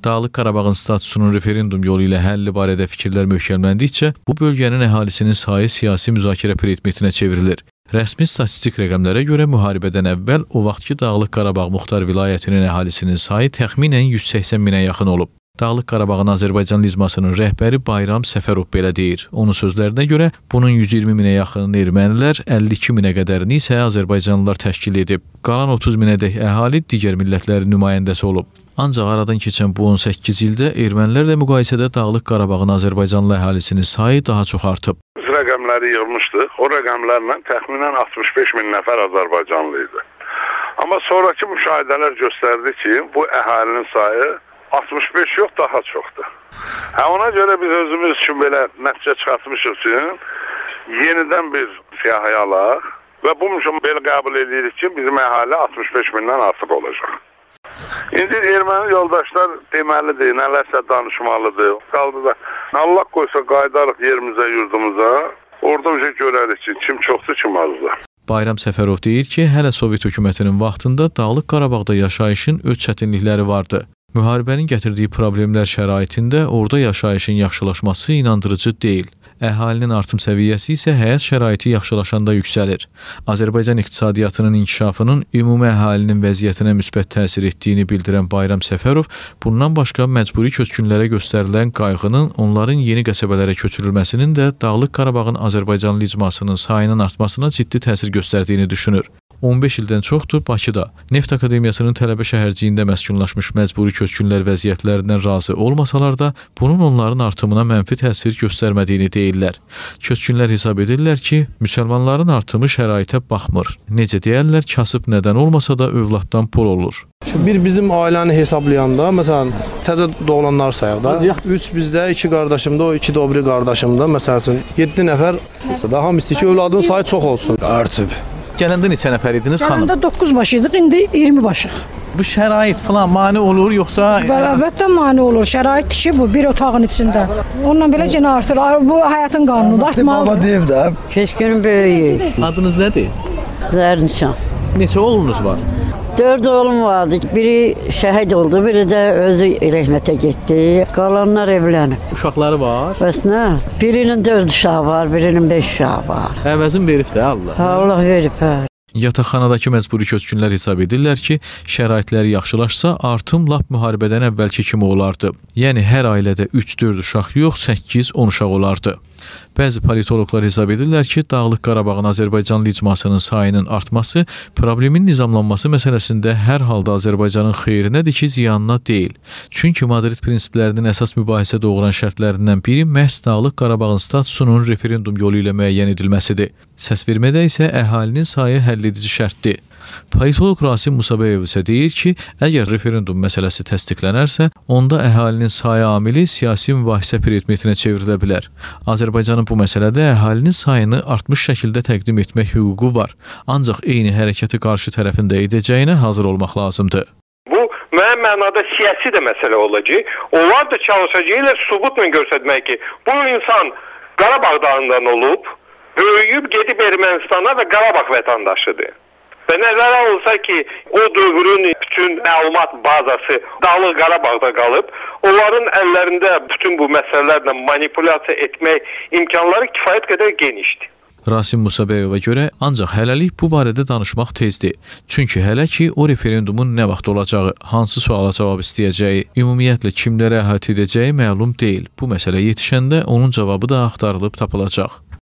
Dağlıq Qarabağın statusunun referendum yolu ilə həlli barədə fikirlər möhkəmləndikcə, bu bölgənin əhalisinin sayı siyasi müzakirə predmetinə çevrilir. Rəsmi statistik rəqəmlərə görə müharibədən əvvəl o vaxtki Dağlıq Qarabağ Muxtar vilayətinin əhalisinin sayı təxminən 180 minə yaxın olub. Dağlıq Qarabağın Azərbaycan Lizmasının rəhbəri Bayram Səfərov belə deyir. Onun sözlərinə görə bunun 120 minə yaxın ermənilər, 52 minə qədərini isə azərbaycanlılar təşkil edib. Qalan 30 minədək əhali digər millətlərin nümayəndəsi olub. Ancaq aradan keçən bu 18 ildə ermənilərlə müqayisədə Dağlıq Qarabağın Azərbaycanlı əhalisinin sayı daha çox artıb. Biz rəqəmləri yığmışdıq. O rəqəmlərlə təxminən 65 min nəfər azərbaycanlı idi. Amma sonraki müşahidələr göstərdi ki, bu əhalinin sayı 65 yox, daha çoxdur. Ona görə biz özümüz üçün belə nəticə çıxartmışıq ki, yenidən bir siyahıya alaq və bu belə qəbul edirik ki, bizim əhali 65 mindən artıq olacaq. İndi erməni yoldaşlar deməlidir, nələrsə danışmalıdır. Qaldı da Allah qoysa qayıdarıq yerimizə, yurdumuza, orada görərik ki, kim çoxdur, kim azdır. Bayram Səfərov deyir ki, hələ Sovet hökumətinin vaxtında Dağlıq Qarabağda yaşayışın öz çətinlikləri vardı. Müharibənin gətirdiyi problemlər şəraitində orada yaşayışın yaxşılaşması inandırıcı deyil. Əhalinin artım səviyyəsi isə həyat şəraiti yaxşılaşanda yüksəlir. Azərbaycan iqtisadiyyatının inkişafının ümumi əhalinin vəziyyətinə müsbət təsir etdiyini bildirən Bayram Səfərov, bundan başqa məcburi köçkünlərə göstərilən qayğının onların yeni qəsəbələrə köçürülməsinin də Dağlıq Qarabağın Azərbaycanlı icmasının sayının artmasına ciddi təsir göstərdiyini düşünür. 15 ildən çoxdur Bakıda Neft Akademiyasının tələbə şəhərciyində məskunlaşmış məcburi köçkünlər vəziyyətlərindən razı olmasalar da, bunun onların artımına mənfi təsir göstərmədiyini deyirlər. Köçkünlər hesab edirlər ki, müsəlmanların artımı şəraitə baxmır. Necə deyərlər, kasıb nədən olmasa da övladdan pul olur. Bizim ailəni hesablayanda, məsələn, təzə doğulanlar sayaq da, 3 bizdə, 2 qardaşımda, o 2 də o biri qardaşımda, məsələn, 7 nəfər, daha hamı istəyir ki, övladın sayı çox olsun. Artıb. Gələndə neçə nəfər idiniz xanım? Gələndə 9 başıydıq, indi 20 başıq. Bu şərait falan mane olur, yoxsa? Əlbəttə mane olur. Şərait ki, bu bir otağın içində. Ondan belə yenə artır. Bu həyatın qanunudur. Artmalıdır. Baba deyib də. Köçkünün böyüyü. Adınız nədir? Zərnişan. Neçə oğlunuz var? 4 oğlum vardı. Biri şəhid oldu, biri də özü rəhmətə getdi. Qalanlar evlənib. Uşaqları var? Bəs nə? Birinin 4 uşağı var, birinin 5 uşağı var. Əvəzin verib də Allah. Allah verib, hə. Yataqxanadakı məcburi köçkünlər hesab edirlər ki, şəraitləri yaxşılaşsa, artım lap müharibədən əvvəlki kimi olardı. Yəni, hər ailədə 3-4 uşaq yox, 8-10 uşaq olardı. Bəzi politoloqlar hesab edirlər ki, Dağlıq Qarabağın Azərbaycanlı icmasının sayının artması problemin nizamlanması məsələsində hər halda Azərbaycanın xeyrinədir ki, ziyanına deyil. Çünki Madrid prinsiplərinin əsas mübahisə doğuran şərtlərindən biri məhz Dağlıq Qarabağın statusunun referendum yolu ilə müəyyən edilməsidir. Səsvermədə isə əhalinin sayı həlledici şərtdir. Politoloq Rasim Musabeyev isə deyir ki, əgər referendum məsələsi təsdiqlənərsə, onda əhalinin sayı amili siyasi mübahisə predmetinə çevrilə bilər. Azərbaycanın bu məsələdə əhalinin sayını artmış şəkildə təqdim etmək hüququ var. Ancaq eyni hərəkəti qarşı tərəfində edəcəyinə hazır olmaq lazımdır. Bu müəyyən mənada siyasi də məsələ olacaq. Onlar da çalışacaqlar sübutla göstərmək ki, bu insan Qarabağ dağından olub, böyüyüb gedib Ermənistana və Qarabağ vətəndaşıdır. Və nəzərə olsa ki, o dövrün bütün məlumat bazası Dağlıq Qarabağda qalıb, onların əllərində bütün bu məsələlərlə manipulyasiya etmək imkanları kifayət qədər genişdir. Rasim Musabeyevə görə ancaq hələlik bu barədə danışmaq tezdir. Çünki hələ ki, o referendumun nə vaxt olacağı, hansı suala cavab istəyəcəyi, ümumiyyətlə kimlərə əhatə edəcəyi məlum deyil. Bu məsələ yetişəndə onun cavabı da axtarılıb tapılacaq.